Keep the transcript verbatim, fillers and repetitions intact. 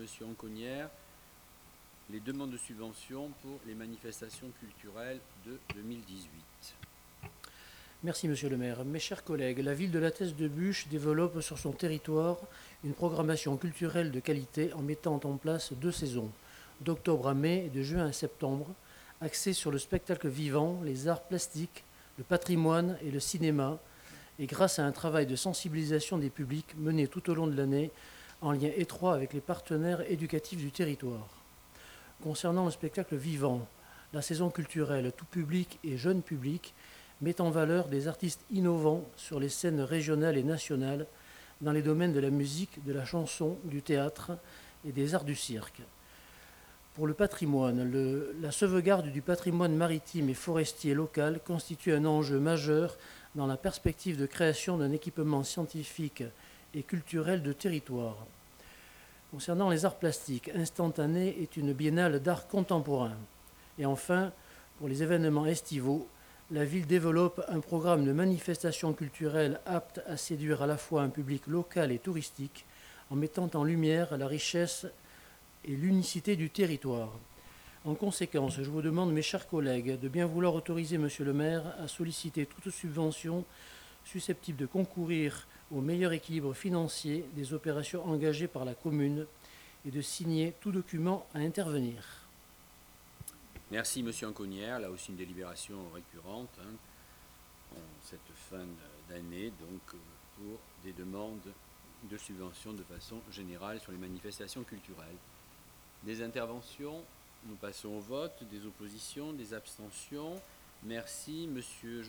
Monsieur Anconnière les demandes de subventions pour les manifestations culturelles de deux mille dix-huit. Merci Monsieur le maire. Mes chers collègues, la ville de La Teste-de-Buch développe sur son territoire une programmation culturelle de qualité en mettant en place deux saisons, d'octobre à mai et de juin à septembre, axées sur le spectacle vivant, les arts plastiques, le patrimoine et le cinéma, et grâce à un travail de sensibilisation des publics mené tout au long de l'année en lien étroit avec les partenaires éducatifs du territoire. Concernant le spectacle vivant, la saison culturelle tout public et jeune public met en valeur des artistes innovants sur les scènes régionales et nationales dans les domaines de la musique, de la chanson, du théâtre et des arts du cirque. Pour le patrimoine, le, la sauvegarde du patrimoine maritime et forestier local constitue un enjeu majeur dans la perspective de création d'un équipement scientifique et culturel de territoire. Concernant les arts plastiques, Instantané est une biennale d'art contemporain. Et enfin, pour les événements estivaux, la ville développe un programme de manifestations culturelles apte à séduire à la fois un public local et touristique, en mettant en lumière la richesse et l'unicité du territoire. En conséquence, je vous demande, mes chers collègues, de bien vouloir autoriser Monsieur le maire à solliciter toute subvention susceptible de concourir au meilleur équilibre financier des opérations engagées par la commune et de signer tout document à intervenir. Merci Monsieur Anconnière, là aussi une délibération récurrente hein, en cette fin d'année, donc pour des demandes de subventions de façon générale sur les manifestations culturelles. Des interventions, nous passons au vote, des oppositions, des abstentions. Merci Monsieur